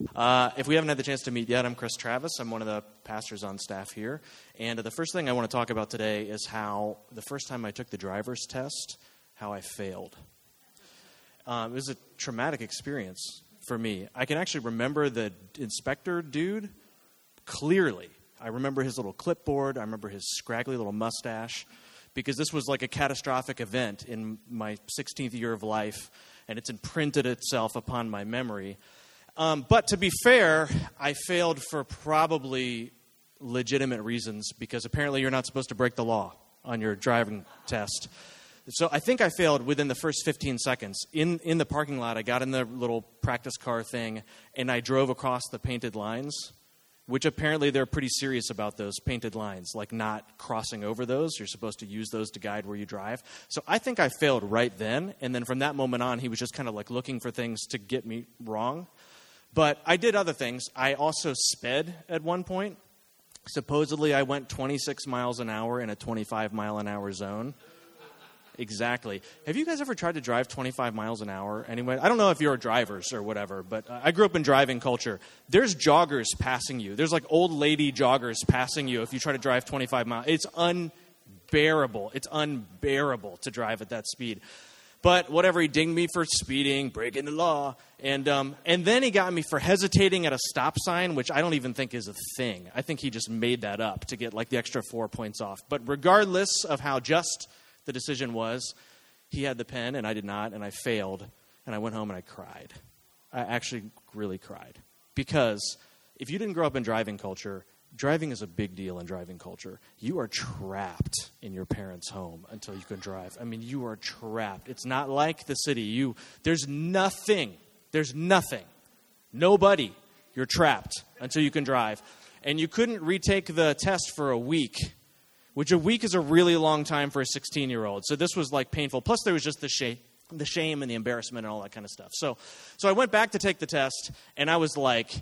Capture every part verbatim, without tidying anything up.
Uh, if we haven't had the chance to meet yet, I'm Chris Travis. I'm one of the pastors on staff here. And the first thing I want to talk about today is how the first time I took the driver's test, how I failed. Um, it was a traumatic experience for me. I can actually remember the inspector dude clearly. I remember his little clipboard. I remember his scraggly little mustache, because this was like a catastrophic event in my sixteenth year of life, and it's imprinted itself upon my memory. Um, but to be fair, I failed for probably legitimate reasons, because apparently you're not supposed to break the law on your driving test. So I think I failed within the first fifteen seconds. In in the parking lot, I got in the little practice car thing, and I drove across the painted lines, which apparently they're pretty serious about those painted lines, like not crossing over those. You're supposed to use those to guide where you drive. So I think I failed right then, and then from that moment on, he was just kind of like looking for things to get me wrong. But I did other things. I also sped at one point. Supposedly, I went twenty-six miles an hour in a twenty-five mile an hour zone. Exactly. Have you guys ever tried to drive twenty-five miles an hour anyway? I don't know if you're drivers or whatever, but uh, I grew up in driving culture. There's joggers passing you. There's like old lady joggers passing you if you try to drive twenty-five miles. It's unbearable. It's unbearable to drive at that speed. But whatever, he dinged me for speeding, breaking the law. And um, and then he got me for hesitating at a stop sign, which I don't even think is a thing. I think he just made that up to get like the extra four points off. But regardless of how just the decision was, he had the pen and I did not, and I failed. And I went home and I cried. I actually really cried. Because if you didn't grow up in driving culture, driving is a big deal in driving culture. You are trapped in your parents' home until you can drive. I mean, you are trapped. It's not like the city. You, there's nothing. There's nothing. Nobody. You're trapped until you can drive. And you couldn't retake the test for a week, which a week is a really long time for a sixteen-year-old. So this was like painful. Plus there was just the shame, the shame and the embarrassment and all that kind of stuff. So, so I went back to take the test, and I was like,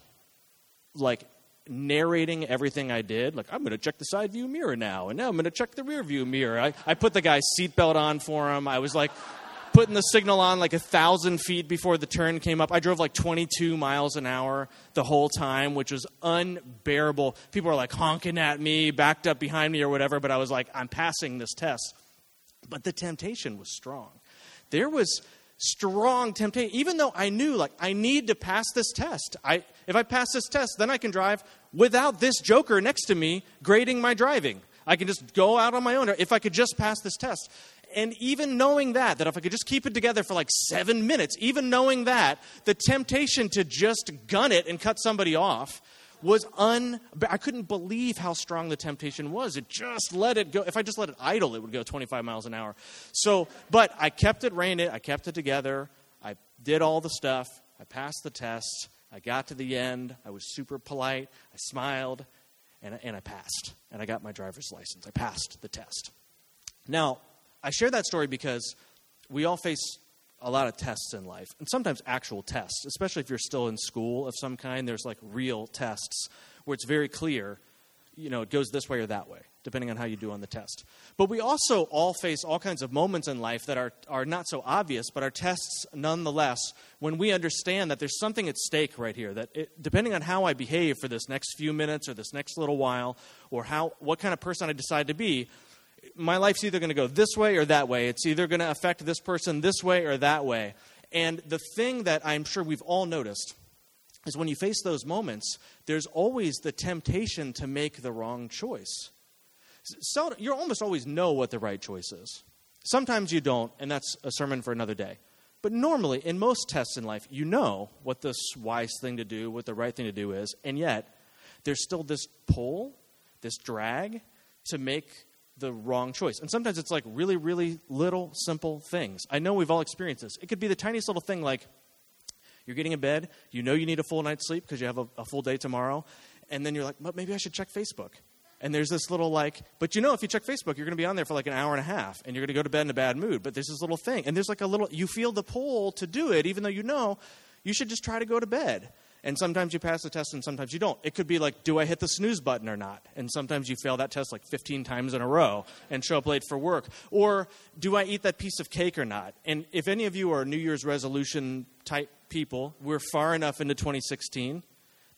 like, narrating everything I did. Like, I'm going to check the side view mirror now, and now I'm going to check the rear view mirror. I, I put the guy's seatbelt on for him. I was like putting the signal on like a thousand feet before the turn came up. I drove like twenty-two miles an hour the whole time, which was unbearable. People were like honking at me, backed up behind me or whatever, but I was like, I'm passing this test. But the temptation was strong. There was strong temptation, even though I knew, like, I need to pass this test. I, if I pass this test, then I can drive without this joker next to me grading my driving. I can just go out on my own if I could just pass this test. And even knowing that, that if I could just keep it together for like seven minutes, even knowing that, the temptation to just gun it and cut somebody off was un... I couldn't believe how strong the temptation was. It just let it go. If I just let it idle, it would go twenty-five miles an hour. So, but I kept it reined. I kept it together. I did all the stuff. I passed the test. I got to the end. I was super polite. I smiled, and, and I passed. And I got my driver's license. I passed the test. Now, I share that story because we all face a lot of tests in life, and sometimes actual tests, especially if you're still in school of some kind. There's like real tests where it's very clear, you know, it goes this way or that way, depending on how you do on the test. But we also all face all kinds of moments in life that are, are not so obvious, but are tests nonetheless, when we understand that there's something at stake right here, that it, depending on how I behave for this next few minutes or this next little while, or how what kind of person I decide to be, my life's either going to go this way or that way. It's either going to affect this person this way or that way. And the thing that I'm sure we've all noticed is when you face those moments, there's always the temptation to make the wrong choice. So you almost always know what the right choice is. Sometimes you don't, and that's a sermon for another day. But normally, in most tests in life, you know what the wise thing to do, what the right thing to do is, and yet there's still this pull, this drag to make the wrong choice. And sometimes it's like really, really little, simple things. I know we've all experienced this. It could be the tiniest little thing like you're getting in bed, you know you need a full night's sleep because you have a, a full day tomorrow, and then you're like, well, maybe I should check Facebook. And there's this little like, but you know if you check Facebook, you're going to be on there for like an hour and a half, and you're going to go to bed in a bad mood. But there's this little thing, and there's like a little, you feel the pull to do it, even though you know you should just try to go to bed. And sometimes you pass the test and sometimes you don't. It could be like, do I hit the snooze button or not? And sometimes you fail that test like fifteen times in a row and show up late for work. Or do I eat that piece of cake or not? And if any of you are New Year's resolution type people, we're far enough into twenty sixteen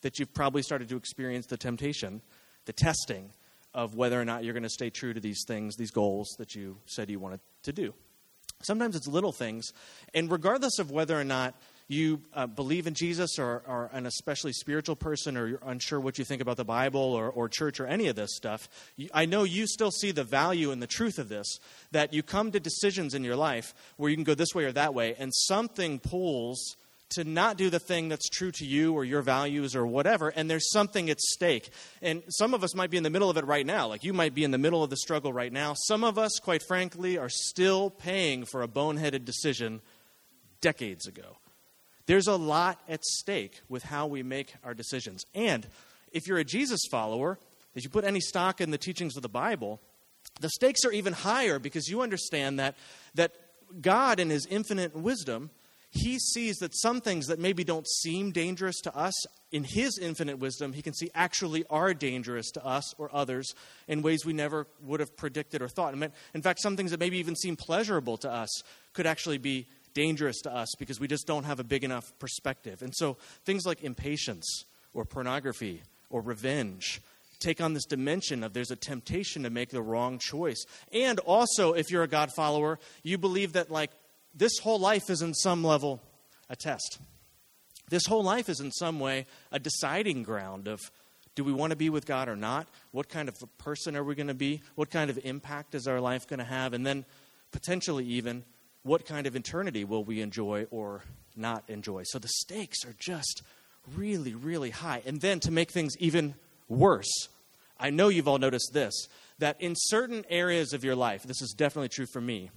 that you've probably started to experience the temptation, the testing of whether or not you're going to stay true to these things, these goals that you said you wanted to do. Sometimes it's little things, and regardless of whether or not you uh, believe in Jesus or are an especially spiritual person, or you're unsure what you think about the Bible or, or church or any of this stuff, you, I know you still see the value and the truth of this, that you come to decisions in your life where you can go this way or that way, and something pulls to not do the thing that's true to you or your values or whatever, and there's something at stake. And some of us might be in the middle of it right now. Like, you might be in the middle of the struggle right now. Some of us, quite frankly, are still paying for a boneheaded decision decades ago. There's a lot at stake with how we make our decisions. And if you're a Jesus follower, if you put any stock in the teachings of the Bible, the stakes are even higher, because you understand that, that God, in his infinite wisdom, he sees that some things that maybe don't seem dangerous to us, in his infinite wisdom, he can see actually are dangerous to us or others in ways we never would have predicted or thought. In fact, some things that maybe even seem pleasurable to us could actually be dangerous to us because we just don't have a big enough perspective. And so things like impatience or pornography or revenge take on this dimension of there's a temptation to make the wrong choice. And also, if you're a God follower, you believe that, like, this whole life is in some level a test. This whole life is in some way a deciding ground of, do we want to be with God or not? What kind of a person are we going to be? What kind of impact is our life going to have? And then potentially even, what kind of eternity will we enjoy or not enjoy? So the stakes are just really, really high. And then to make things even worse, I know you've all noticed this, that in certain areas of your life, this is definitely true for me,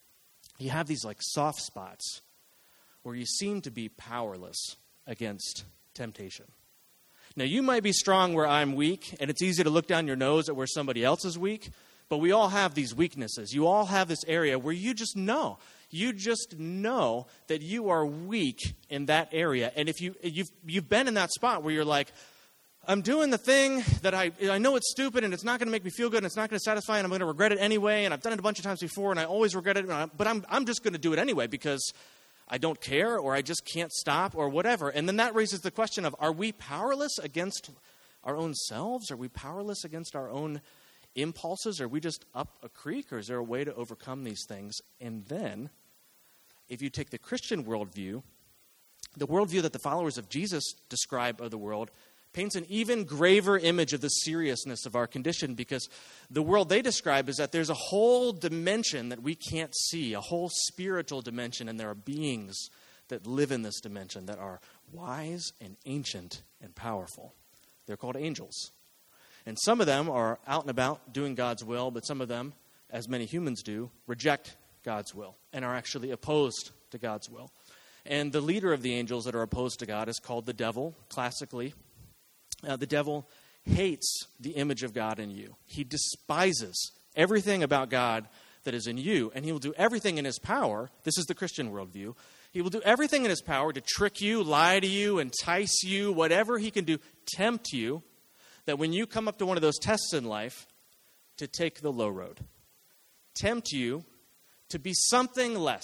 you have these like soft spots where you seem to be powerless against temptation. Now, you might be strong where I'm weak, and it's easy to look down your nose at where somebody else is weak, but we all have these weaknesses. You all have this area where you just know. You just know that you are weak in that area. And if you, you've, you've been in that spot where you're like, I'm doing the thing that I I know it's stupid and it's not going to make me feel good and it's not going to satisfy and I'm going to regret it anyway, and I've done it a bunch of times before and I always regret it, but I'm I'm just going to do it anyway because I don't care or I just can't stop or whatever. And then that raises the question of, are we powerless against our own selves? Are we powerless against our own impulses? Are we just up a creek, or is there a way to overcome these things? And then, if you take the Christian worldview, the worldview that the followers of Jesus describe of the world paints an even graver image of the seriousness of our condition, because the world they describe is that there's a whole dimension that we can't see, a whole spiritual dimension, and there are beings that live in this dimension that are wise and ancient and powerful. They're called angels. And some of them are out and about doing God's will, but some of them, as many humans do, reject God's will and are actually opposed to God's will. And the leader of the angels that are opposed to God is called the devil, classically. Uh, the devil hates the image of God in you. He despises everything about God that is in you, and he will do everything in his power. This is the Christian worldview. He will do everything in his power to trick you, lie to you, entice you, whatever he can do, tempt you, that when you come up to one of those tests in life, to take the low road. Tempt you to be something less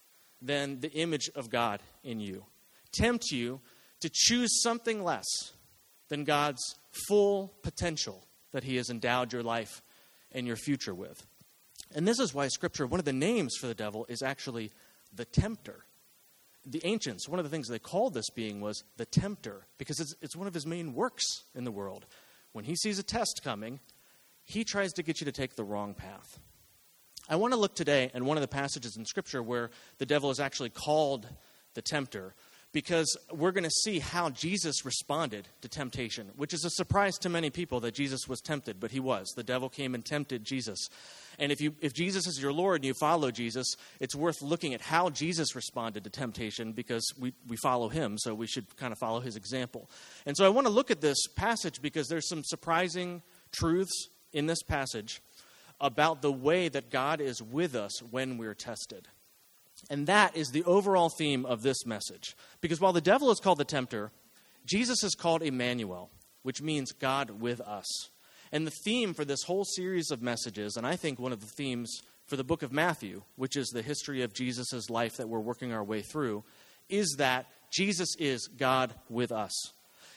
than the image of God in you. Tempt you to choose something less than God's full potential that he has endowed your life and your future with. And this is why Scripture, one of the names for the devil is actually the tempter. The ancients, one of the things they called this being was the tempter, because it's, it's one of his main works in the world. When he sees a test coming, he tries to get you to take the wrong path. I want to look today at one of the passages in Scripture where the devil is actually called the tempter, because we're going to see how Jesus responded to temptation, which is a surprise to many people that Jesus was tempted, but he was. The devil came and tempted Jesus. And if you if Jesus is your Lord and you follow Jesus, it's worth looking at how Jesus responded to temptation, because we, we follow him, so we should kind of follow his example. And so I want to look at this passage because there's some surprising truths in this passage about the way that God is with us when we're tested. And that is the overall theme of this message. Because while the devil is called the tempter, Jesus is called Emmanuel, which means God with us. And the theme for this whole series of messages, and I think one of the themes for the book of Matthew, which is the history of Jesus' life that we're working our way through, is that Jesus is God with us.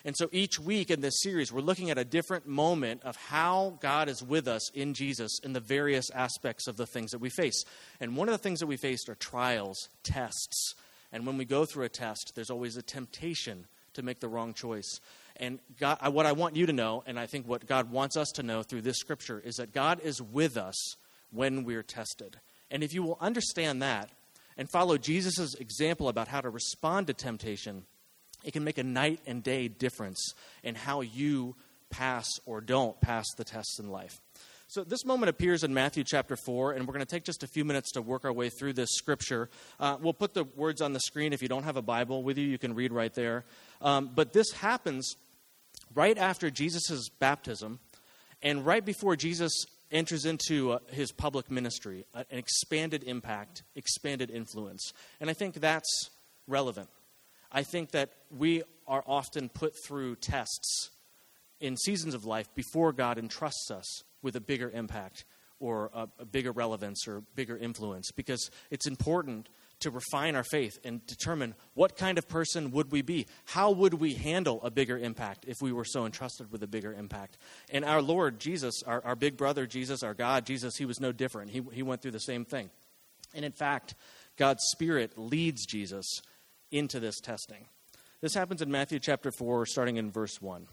And so each week in this series, we're looking at a different moment of how God is with us in Jesus in the various aspects of the things that we face. And one of the things that we face are trials, tests. And when we go through a test, there's always a temptation to make the wrong choice. And God, what I want you to know, and I think what God wants us to know through this scripture, is that God is with us when we're tested. And if you will understand that and follow Jesus' example about how to respond to temptation, it can make a night and day difference in how you pass or don't pass the tests in life. So this moment appears in Matthew chapter four, and we're going to take just a few minutes to work our way through this scripture. Uh, we'll put the words on the screen. If you don't have a Bible with you, you can read right there. Um, but this happens right after Jesus' baptism and right before Jesus enters into uh, his public ministry, uh, an expanded impact, expanded influence. And I think that's relevant. I think that we are often put through tests in seasons of life before God entrusts us with a bigger impact or a, a bigger relevance or bigger influence, because it's important to refine our faith and determine what kind of person would we be? How would we handle a bigger impact if we were so entrusted with a bigger impact? And our Lord Jesus, our, our big brother Jesus, our God Jesus, he was no different. He, he went through the same thing. And in fact, God's Spirit leads Jesus into this testing. This happens in Matthew chapter four, starting in verse one.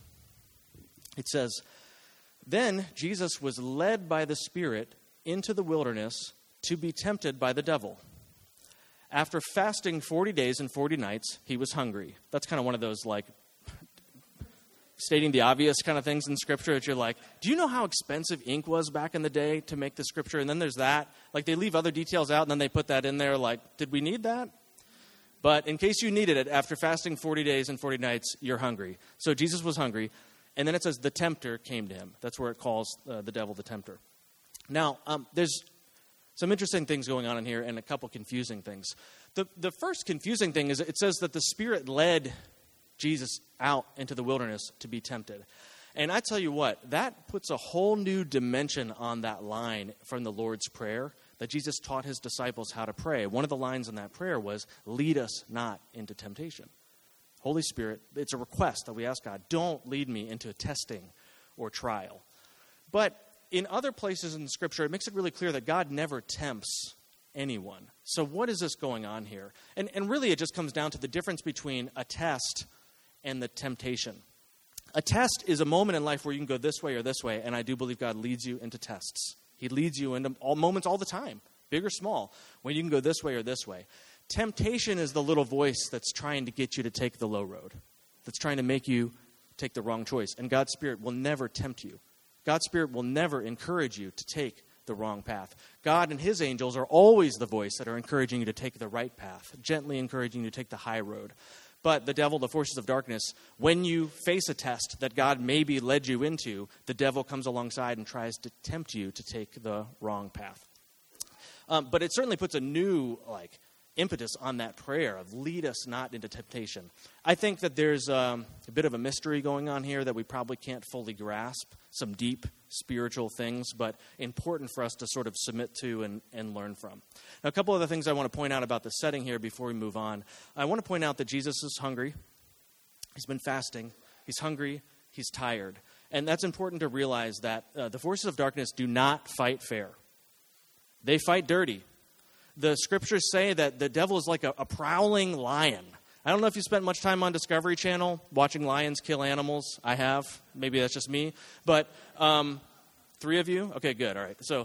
It says, "Then Jesus was led by the Spirit into the wilderness to be tempted by the devil. After fasting forty days and forty nights, he was hungry." That's kind of one of those, like, stating the obvious kind of things in Scripture that you're like, do you know how expensive ink was back in the day to make the Scripture? And then there's that. Like, they leave other details out, and then they put that in there, like, did we need that? But in case you needed it, after fasting forty days and forty nights, you're hungry. So Jesus was hungry. And then it says the tempter came to him. That's where it calls uh, the devil the tempter. Now, um, there's some interesting things going on in here and a couple confusing things. The, the first confusing thing is it says that the Spirit led Jesus out into the wilderness to be tempted. And I tell you what, that puts a whole new dimension on that line from the Lord's Prayer that Jesus taught his disciples how to pray. One of the lines in that prayer was, "Lead us not into temptation." Holy Spirit, it's a request that we ask God, don't lead me into a testing or trial. But in other places in Scripture, it makes it really clear that God never tempts anyone. So what is this going on here? And, and really it just comes down to the difference between a test and the temptation. A test is a moment in life where you can go this way or this way, and I do believe God leads you into tests. He leads you into all moments all the time, big or small, when you can go this way or this way. Temptation is the little voice that's trying to get you to take the low road, that's trying to make you take the wrong choice. And God's Spirit will never tempt you. God's Spirit will never encourage you to take the wrong path. God and his angels are always the voice that are encouraging you to take the right path, gently encouraging you to take the high road. But the devil, the forces of darkness, when you face a test that God maybe led you into, the devil comes alongside and tries to tempt you to take the wrong path. Um, but it certainly puts a new, like, impetus on that prayer of lead us not into temptation. I think that there's um, a bit of a mystery going on here that we probably can't fully grasp, some deep spiritual things, but important for us to sort of submit to and, and learn from. Now, a couple other things I want to point out about the setting here before we move on. I want to point out that Jesus is hungry. He's been fasting. He's hungry. He's tired. And that's important to realize that uh, the forces of darkness do not fight fair. They fight dirty. The scriptures say that the devil is like a, a prowling lion. I don't know if you spent much time on Discovery Channel watching lions kill animals. I have. Maybe that's just me. But um, three of you? Okay, good. All right. So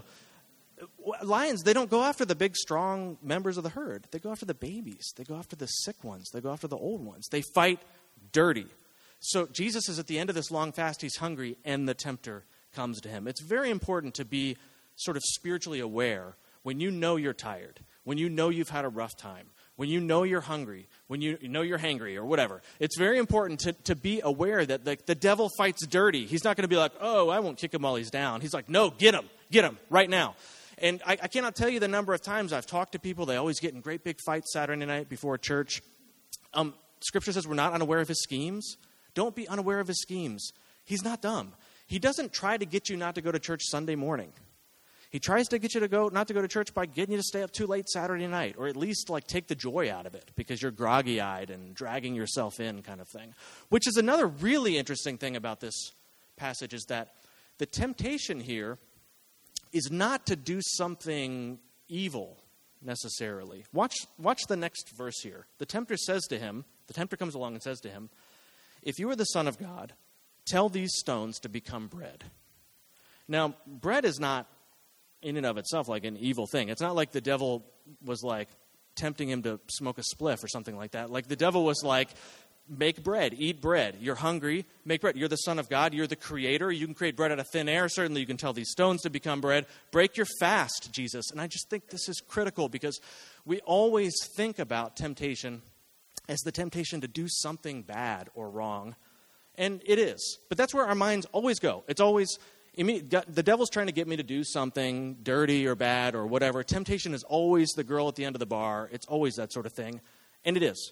lions, they don't go after the big, strong members of the herd. They go after the babies. They go after the sick ones. They go after the old ones. They fight dirty. So Jesus is at the end of this long fast. He's hungry, and the tempter comes to him. It's very important to be sort of spiritually aware when you know you're tired, when you know you've had a rough time, when you know you're hungry, when you know you're hangry or whatever. It's very important to, to be aware that the, the devil fights dirty. He's not going to be like, oh, I won't kick him while he's down. He's like, no, get him, get him right now. And I, I cannot tell you the number of times I've talked to people. They always get in great big fights Saturday night before church. Um, scripture says we're not unaware of his schemes. Don't be unaware of his schemes. He's not dumb. He doesn't try to get you not to go to church Sunday morning. He tries to get you to go, not to go to church by getting you to stay up too late Saturday night, or at least like take the joy out of it because you're groggy-eyed and dragging yourself in kind of thing. Which is another really interesting thing about this passage, is that the temptation here is not to do something evil necessarily. Watch, watch the next verse here. The tempter says to him, the tempter comes along and says to him, "If you are the Son of God, tell these stones to become bread." Now, bread is not in and of itself like an evil thing. It's not like the devil was like tempting him to smoke a spliff or something like that. Like the devil was like, make bread, eat bread. You're hungry, make bread. You're the Son of God. You're the creator. You can create bread out of thin air. Certainly you can tell these stones to become bread. Break your fast, Jesus. And I just think this is critical because we always think about temptation as the temptation to do something bad or wrong. And it is. But that's where our minds always go. It's always, the devil's trying to get me to do something dirty or bad or whatever. Temptation is always the girl at the end of the bar. It's always that sort of thing. And it is.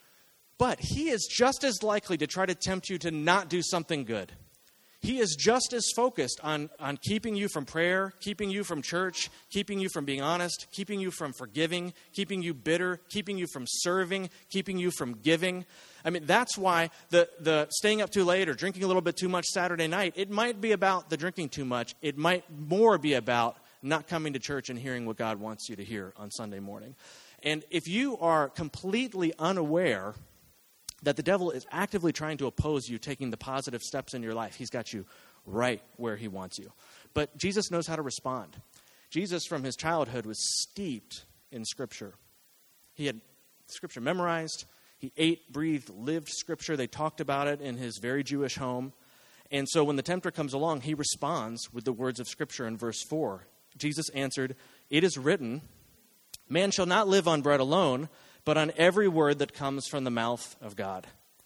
But he is just as likely to try to tempt you to not do something good. He is just as focused on, on keeping you from prayer, keeping you from church, keeping you from being honest, keeping you from forgiving, keeping you bitter, keeping you from serving, keeping you from giving. I mean, that's why the, the staying up too late or drinking a little bit too much Saturday night, it might be about the drinking too much. It might more be about not coming to church and hearing what God wants you to hear on Sunday morning. And if you are completely unaware that the devil is actively trying to oppose you taking the positive steps in your life, he's got you right where he wants you. But Jesus knows how to respond. Jesus, from his childhood, was steeped in Scripture. He had Scripture memorized. He ate, breathed, lived Scripture. They talked about it in his very Jewish home. And so when the tempter comes along, he responds with the words of Scripture in verse four. Jesus answered, "It is written, man shall not live on bread alone, but on every word that comes from the mouth of God."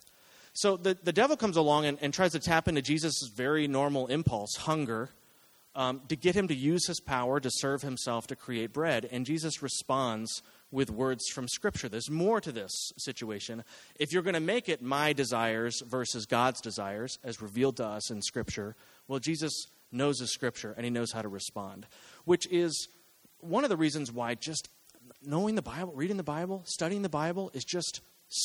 So the, the devil comes along and, and tries to tap into Jesus' very normal impulse, hunger, um, to get him to use his power to serve himself to create bread. And Jesus responds with words from Scripture. There's more to this situation. If you're going to make it my desires versus God's desires, as revealed to us in Scripture, well, Jesus knows his Scripture and he knows how to respond, which is one of the reasons why just knowing the Bible, reading the Bible, studying the Bible is just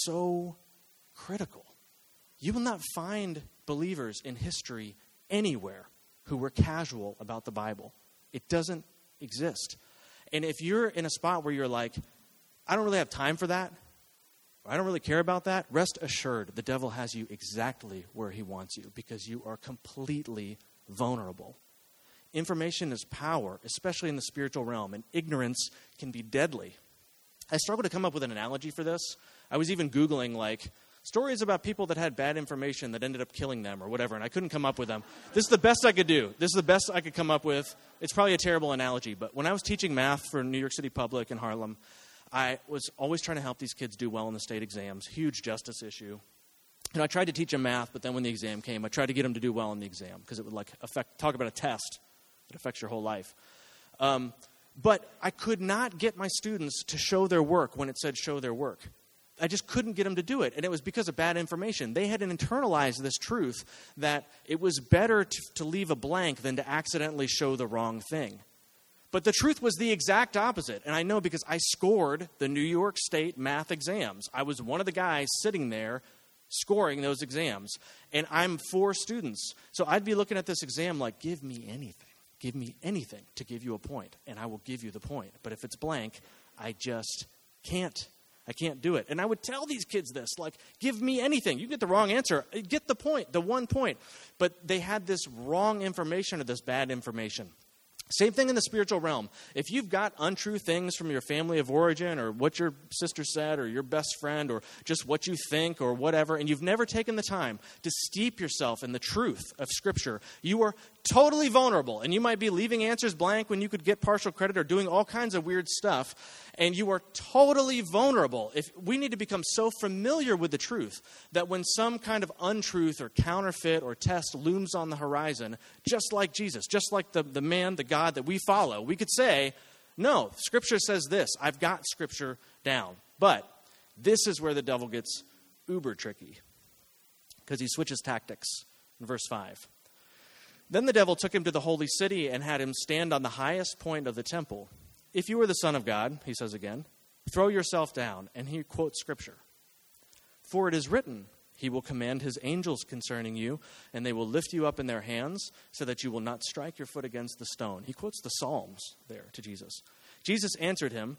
so critical. You will not find believers in history anywhere who were casual about the Bible. It doesn't exist. And if you're in a spot where you're like, I don't really have time for that, or I don't really care about that, rest assured the devil has you exactly where he wants you because you are completely vulnerable. Information is power, especially in the spiritual realm, and ignorance can be deadly. I struggle to come up with an analogy for this. I was even Googling, like, stories about people that had bad information that ended up killing them or whatever, and I couldn't come up with them. This is the best I could do. This is the best I could come up with. It's probably a terrible analogy, but when I was teaching math for New York City Public in Harlem, I was always trying to help these kids do well in the state exams, huge justice issue. And I tried to teach them math, but then when the exam came, I tried to get them to do well in the exam because it would like affect, talk about a test. It affects your whole life. Um, but I could not get my students to show their work when it said show their work. I just couldn't get them to do it. And it was because of bad information. They had internalized this truth that it was better to, to leave a blank than to accidentally show the wrong thing. But the truth was the exact opposite. And I know because I scored the New York State math exams. I was one of the guys sitting there scoring those exams. And I'm four students. So I'd be looking at this exam like, give me anything. Give me anything to give you a point, and I will give you the point. But if it's blank, I just can't. I can't do it. And I would tell these kids this, like, give me anything. You get the wrong answer. Get the point, the one point. But they had this wrong information or this bad information. Same thing in the spiritual realm. If you've got untrue things from your family of origin or what your sister said or your best friend or just what you think or whatever, and you've never taken the time to steep yourself in the truth of Scripture, you are totally vulnerable. And you might be leaving answers blank when you could get partial credit or doing all kinds of weird stuff. And you are totally vulnerable. If we need to become so familiar with the truth that when some kind of untruth or counterfeit or test looms on the horizon, just like Jesus, just like the, the man, the God that we follow, we could say, no, Scripture says this. I've got Scripture down. But this is where the devil gets uber tricky because he switches tactics in verse five. Then the devil took him to the holy city and had him stand on the highest point of the temple. If you are the Son of God, he says again, throw yourself down. And he quotes Scripture. For it is written, he will command his angels concerning you, and they will lift you up in their hands so that you will not strike your foot against the stone. He quotes the Psalms there to Jesus. Jesus answered him,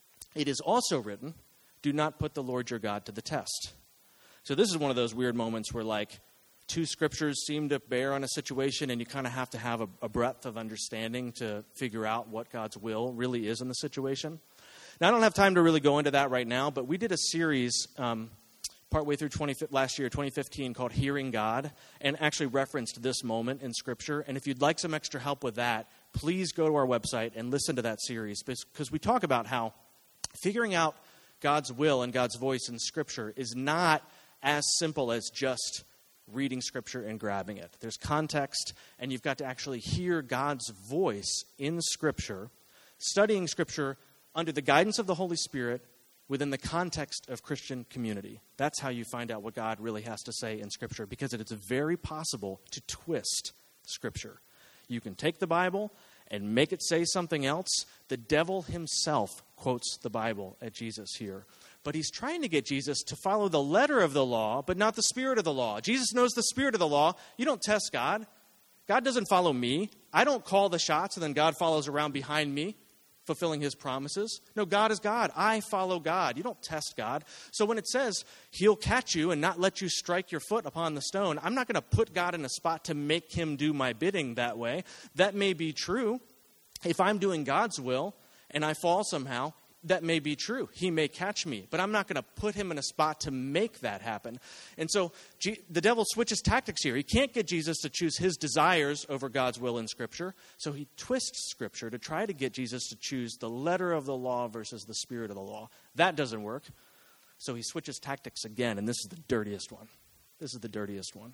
it is also written, do not put the Lord your God to the test. So this is one of those weird moments where like two scriptures seem to bear on a situation and you kind of have to have a, a breadth of understanding to figure out what God's will really is in the situation. Now, I don't have time to really go into that right now, but we did a series um, partway through twenty, last year, twenty fifteen, called Hearing God, and actually referenced this moment in Scripture. And if you'd like some extra help with that, please go to our website and listen to that series, because we talk about how figuring out God's will and God's voice in Scripture is not as simple as just reading Scripture and grabbing it. There's context, and you've got to actually hear God's voice in Scripture, studying Scripture under the guidance of the Holy Spirit within the context of Christian community. That's how you find out what God really has to say in Scripture, because it is very possible to twist Scripture. You can take the Bible and make it say something else. The devil himself quotes the Bible at Jesus here. But he's trying to get Jesus to follow the letter of the law, but not the spirit of the law. Jesus knows the spirit of the law. You don't test God. God doesn't follow me. I don't call the shots and then God follows around behind me, fulfilling his promises. No, God is God. I follow God. You don't test God. So when it says he'll catch you and not let you strike your foot upon the stone, I'm not going to put God in a spot to make him do my bidding that way. That may be true. If I'm doing God's will and I fall somehow, that may be true. He may catch me, but I'm not going to put him in a spot to make that happen. And so G- the devil switches tactics here. He can't get Jesus to choose his desires over God's will in Scripture, so he twists Scripture to try to get Jesus to choose the letter of the law versus the spirit of the law. That doesn't work, so he switches tactics again, and this is the dirtiest one. This is the dirtiest one.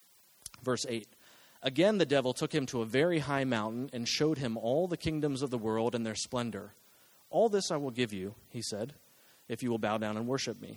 Verse eight. Again, the devil took him to a very high mountain and showed him all the kingdoms of the world and their splendor. All this I will give you, he said, if you will bow down and worship me.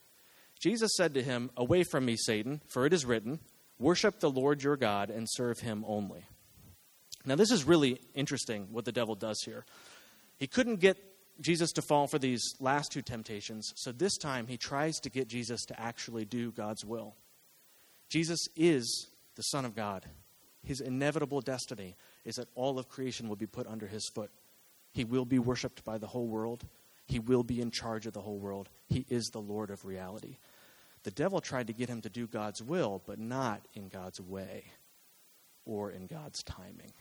Jesus said to him, away from me, Satan, for it is written, worship the Lord your God and serve him only. Now, this is really interesting what the devil does here. He couldn't get Jesus to fall for these last two temptations, so this time he tries to get Jesus to actually do God's will. Jesus is the Son of God. His inevitable destiny is that all of creation will be put under his foot. He will be worshipped by the whole world. He will be in charge of the whole world. He is the Lord of reality. The devil tried to get him to do God's will, but not in God's way or in God's timing.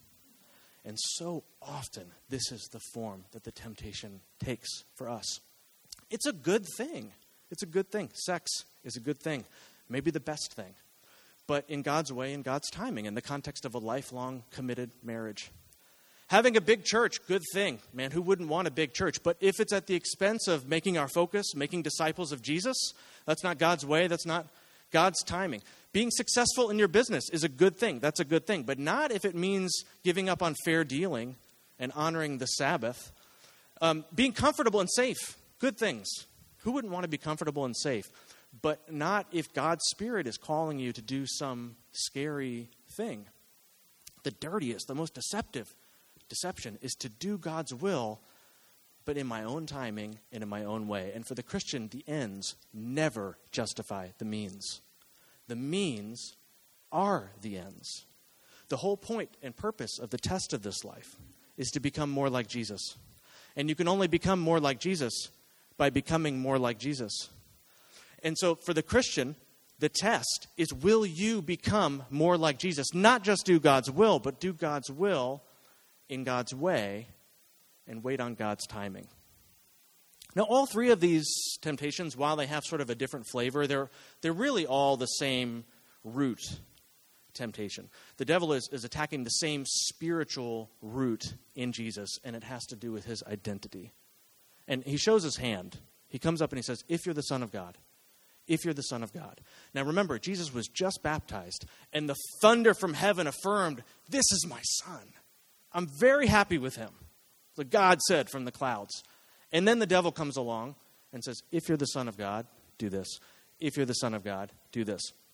And so often, this is the form that the temptation takes for us. It's a good thing. It's a good thing. Sex is a good thing. Maybe the best thing. But in God's way, in God's timing, in the context of a lifelong committed marriage. Having a big church, good thing. Man, who wouldn't want a big church? But if it's at the expense of making our focus, making disciples of Jesus, that's not God's way. That's not God's timing. Being successful in your business is a good thing. That's a good thing. But not if it means giving up on fair dealing and honoring the Sabbath. Um, being comfortable and safe, good things. Who wouldn't want to be comfortable and safe? But not if God's Spirit is calling you to do some scary thing. The dirtiest, the most deceptive deception is to do God's will, but in my own timing and in my own way. And for the Christian, the ends never justify the means. The means are the ends. The whole point and purpose of the test of this life is to become more like Jesus. And you can only become more like Jesus by becoming more like Jesus. And so for the Christian, the test is, will you become more like Jesus? Not just do God's will, but do God's will in God's way and wait on God's timing. Now, all three of these temptations, while they have sort of a different flavor, they're they're really all the same root temptation. The devil is, is attacking the same spiritual root in Jesus, and it has to do with his identity. And he shows his hand. He comes up and he says, if you're the Son of God, if you're the Son of God. Now remember, Jesus was just baptized, and the thunder from heaven affirmed, this is my Son. I'm very happy with him. So God said from the clouds. And then the devil comes along and says, if you're the Son of God, do this. If you're the Son of God, do this.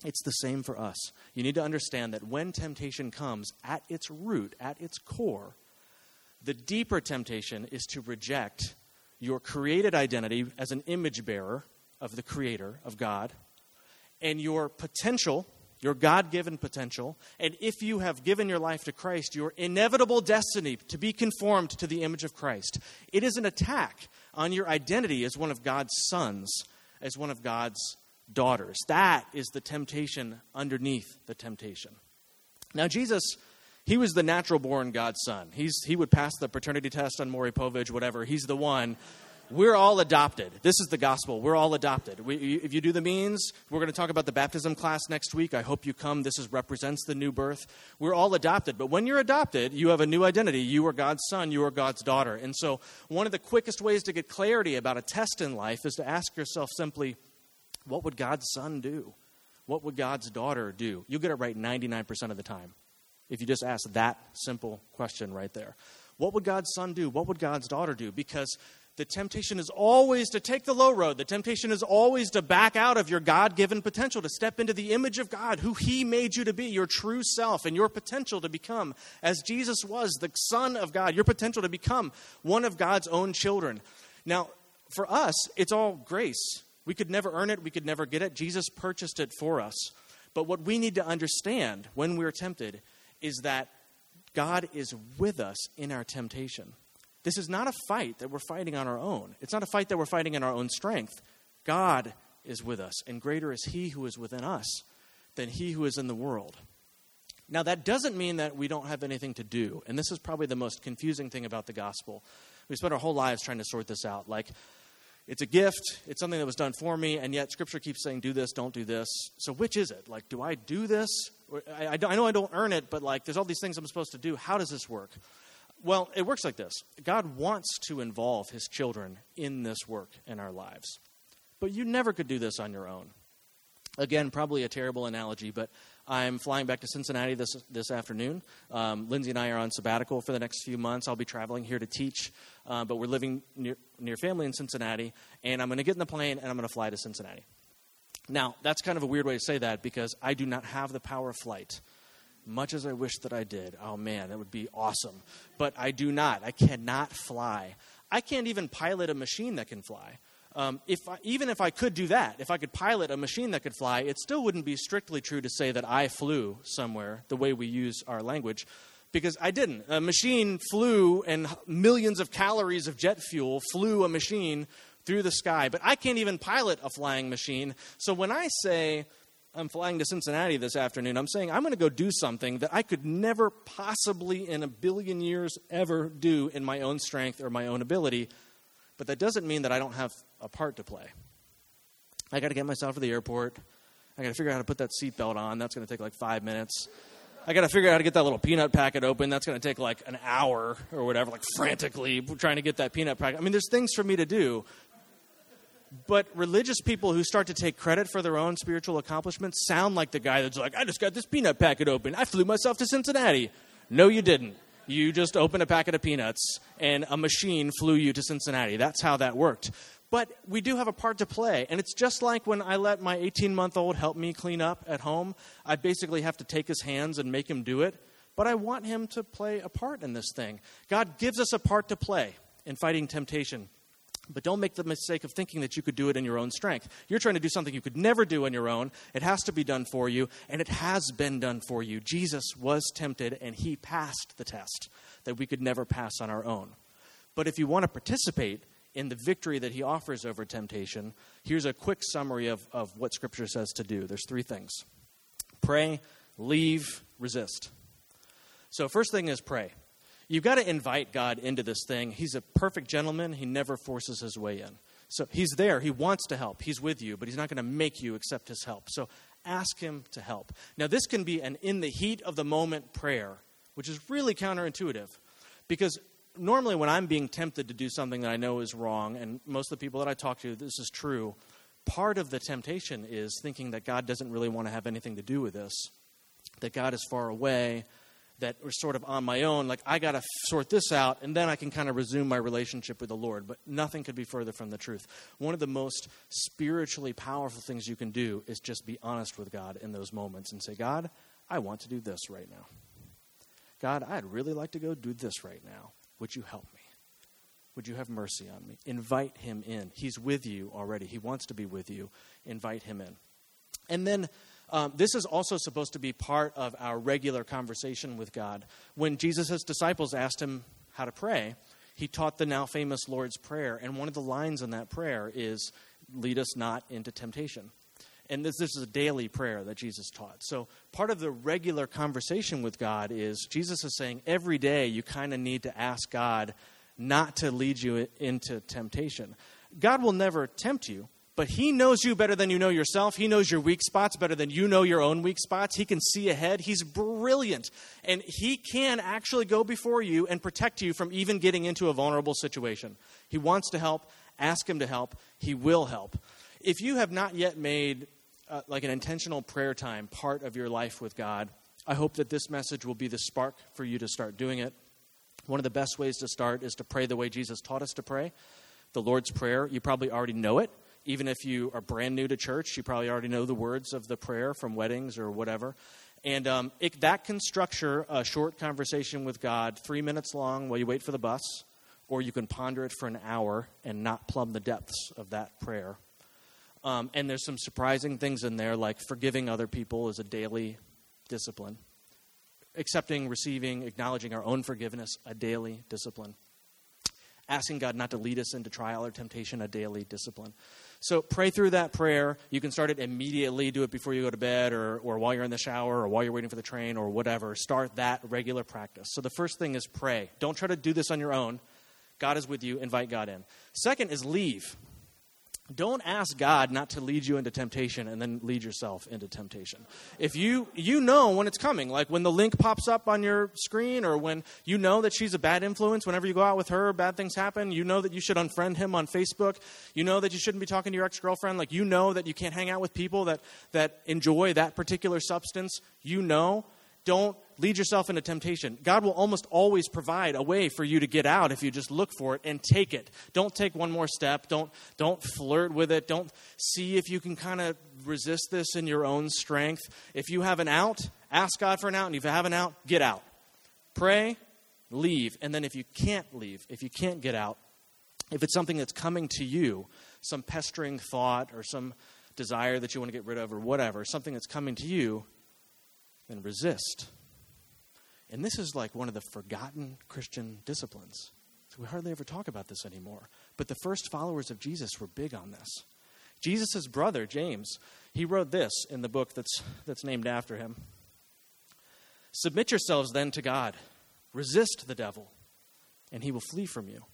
It's the same for us. You need to understand that when temptation comes, at its root, at its core, the deeper temptation is to reject your created identity as an image bearer of the Creator, of God, and your potential, your God-given potential, and if you have given your life to Christ, your inevitable destiny to be conformed to the image of Christ. It is an attack on your identity as one of God's sons, as one of God's daughters. That is the temptation underneath the temptation. Now, Jesus, he was the natural-born God's son. He's, he would pass the paternity test on Maury Povich, whatever. He's the one. We're all adopted. This is the gospel. We're all adopted. We, if you do the means, we're going to talk about the baptism class next week. I hope you come. This is, represents the new birth. We're all adopted. But when you're adopted, you have a new identity. You are God's son. You are God's daughter. And so one of the quickest ways to get clarity about a test in life is to ask yourself simply, what would God's son do? What would God's daughter do? You'll get it right ninety-nine percent of the time if you just ask that simple question right there. What would God's son do? What would God's daughter do? Because the temptation is always to take the low road. The temptation is always to back out of your God-given potential, to step into the image of God, who he made you to be, your true self, and your potential to become, as Jesus was, the Son of God, your potential to become one of God's own children. Now, for us, it's all grace. We could never earn it. We could never get it. Jesus purchased it for us. But what we need to understand when we're tempted is that God is with us in our temptation. This is not a fight that we're fighting on our own. It's not a fight that we're fighting in our own strength. God is with us, and greater is he who is within us than he who is in the world. Now, that doesn't mean that we don't have anything to do. And this is probably the most confusing thing about the gospel. We spent our whole lives trying to sort this out. Like, it's a gift. It's something that was done for me. And yet Scripture keeps saying, do this, don't do this. So which is it? Like, do I do this? I, I, I know I don't earn it, but like, there's all these things I'm supposed to do. How does this work? Well, it works like this. God wants to involve his children in this work in our lives. But you never could do this on your own. Again, probably a terrible analogy, but I'm flying back to Cincinnati this this afternoon. Um, Lindsay and I are on sabbatical for the next few months. I'll be traveling here to teach, uh, but we're living near, near family in Cincinnati, and I'm going to get in the plane, and I'm going to fly to Cincinnati. Now, that's kind of a weird way to say that because I do not have the power of flight, much as I wish that I did. Oh, man, that would be awesome. But I do not. I cannot fly. I can't even pilot a machine that can fly. Um, if I, even if I could do that, if I could pilot a machine that could fly, it still wouldn't be strictly true to say that I flew somewhere the way we use our language, because I didn't. A machine flew, and millions of calories of jet fuel flew a machine through the sky. But I can't even pilot a flying machine. So when I say I'm flying to Cincinnati this afternoon, I'm saying I'm going to go do something that I could never possibly in a billion years ever do in my own strength or my own ability. But that doesn't mean that I don't have a part to play. I got to get myself to the airport. I got to figure out how to put that seatbelt on. That's going to take like five minutes. I got to figure out how to get that little peanut packet open. That's going to take like an hour or whatever, like frantically trying to get that peanut packet. I mean, there's things for me to do. But religious people who start to take credit for their own spiritual accomplishments sound like the guy that's like, I just got this peanut packet open. I flew myself to Cincinnati. No, you didn't. You just opened a packet of peanuts, and a machine flew you to Cincinnati. That's how that worked. But we do have a part to play, and it's just like when I let my eighteen-month-old help me clean up at home. I basically have to take his hands and make him do it, but I want him to play a part in this thing. God gives us a part to play in fighting temptation. But don't make the mistake of thinking that you could do it in your own strength. You're trying to do something you could never do on your own. It has to be done for you, and it has been done for you. Jesus was tempted, and he passed the test that we could never pass on our own. But if you want to participate in the victory that he offers over temptation, here's a quick summary of, of what Scripture says to do. There's three things. Pray, leave, resist. So first thing is pray. You've got to invite God into this thing. He's a perfect gentleman. He never forces his way in. So he's there. He wants to help. He's with you, but he's not going to make you accept his help. So ask him to help. Now, this can be an in the heat of the moment prayer, which is really counterintuitive, because normally when I'm being tempted to do something that I know is wrong, and most of the people that I talk to, this is true, part of the temptation is thinking that God doesn't really want to have anything to do with this, that God is far away, that are sort of on my own, like I got to f- sort this out, and then I can kind of resume my relationship with the Lord. But nothing could be further from the truth. One of the most spiritually powerful things you can do is just be honest with God in those moments and say, God, I want to do this right now. God, I'd really like to go do this right now. Would you help me? Would you have mercy on me? Invite him in. He's with you already. He wants to be with you. Invite him in. And then um, this is also supposed to be part of our regular conversation with God. When Jesus' disciples asked him how to pray, he taught the now famous Lord's Prayer. And one of the lines in that prayer is, lead us not into temptation. And this, this is a daily prayer that Jesus taught. So part of the regular conversation with God is Jesus is saying every day you kind of need to ask God not to lead you into temptation. God will never tempt you, but he knows you better than you know yourself. He knows your weak spots better than you know your own weak spots. He can see ahead. He's brilliant. And he can actually go before you and protect you from even getting into a vulnerable situation. He wants to help. Ask him to help. He will help. If you have not yet made uh, like an intentional prayer time part of your life with God, I hope that this message will be the spark for you to start doing it. One of the best ways to start is to pray the way Jesus taught us to pray. The Lord's Prayer, you probably already know it. Even if you are brand new to church, you probably already know the words of the prayer from weddings or whatever. And um, it, that can structure a short conversation with God, three minutes long while you wait for the bus, or you can ponder it for an hour and not plumb the depths of that prayer. Um, and there's some surprising things in there, like forgiving other people is a daily discipline. Accepting, receiving, acknowledging our own forgiveness, a daily discipline. Asking God not to lead us into trial or temptation, a daily discipline. So pray through that prayer. You can start it immediately. Do it before you go to bed or, or while you're in the shower or while you're waiting for the train or whatever. Start that regular practice. So the first thing is pray. Don't try to do this on your own. God is with you. Invite God in. Second is leave. Don't ask God not to lead you into temptation and then lead yourself into temptation. If you you know when it's coming, like when the link pops up on your screen or when you know that she's a bad influence, whenever you go out with her, bad things happen, you know that you should unfriend him on Facebook, you know that you shouldn't be talking to your ex-girlfriend, like you know that you can't hang out with people that, that enjoy that particular substance, you know, don't lead yourself into temptation. God will almost always provide a way for you to get out if you just look for it and take it. Don't take one more step. Don't don't flirt with it. Don't see if you can kind of resist this in your own strength. If you have an out, ask God for an out. And if you have an out, get out. Pray, leave. And then if you can't leave, if you can't get out, if it's something that's coming to you, some pestering thought or some desire that you want to get rid of or whatever, something that's coming to you, then resist. And this is like one of the forgotten Christian disciplines. So we hardly ever talk about this anymore. But the first followers of Jesus were big on this. Jesus' brother, James, he wrote this in the book that's that's named after him. Submit yourselves then to God. Resist the devil, and he will flee from you.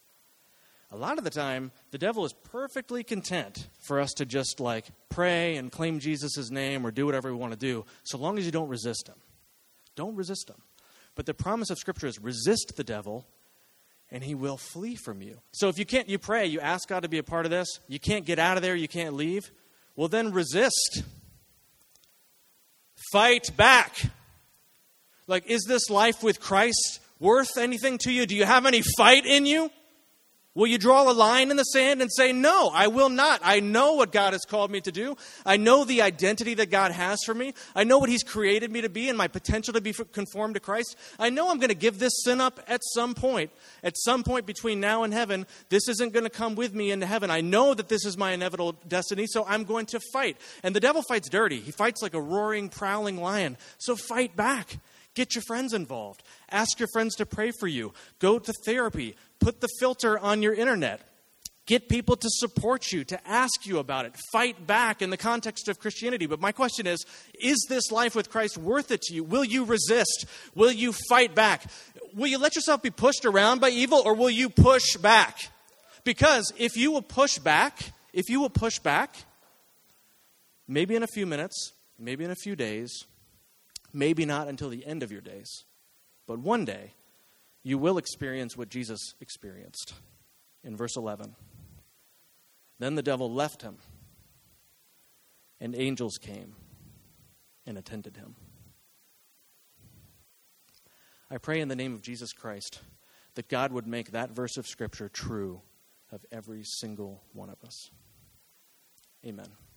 A lot of the time, the devil is perfectly content for us to just like pray and claim Jesus' name or do whatever we want to do, so long as you don't resist him. Don't resist him. But the promise of Scripture is resist the devil, and he will flee from you. So if you can't, you pray, you ask God to be a part of this, you can't get out of there, you can't leave, well then resist. Fight back. Like, is this life with Christ worth anything to you? Do you have any fight in you? Will you draw a line in the sand and say, no, I will not. I know what God has called me to do. I know the identity that God has for me. I know what he's created me to be and my potential to be conformed to Christ. I know I'm going to give this sin up at some point. At some point between now and heaven, this isn't going to come with me into heaven. I know that this is my inevitable destiny, so I'm going to fight. And the devil fights dirty. He fights like a roaring, prowling lion. So fight back. Get your friends involved. Ask your friends to pray for you. Go to therapy. Put the filter on your internet. Get people to support you, to ask you about it. Fight back in the context of Christianity. But my question is, is this life with Christ worth it to you? Will you resist? Will you fight back? Will you let yourself be pushed around by evil, or will you push back? Because if you will push back, if you will push back, maybe in a few minutes, maybe in a few days, maybe not until the end of your days, but one day, you will experience what Jesus experienced. In verse eleven, then the devil left him, and angels came and attended him. I pray in the name of Jesus Christ that God would make that verse of Scripture true of every single one of us. Amen.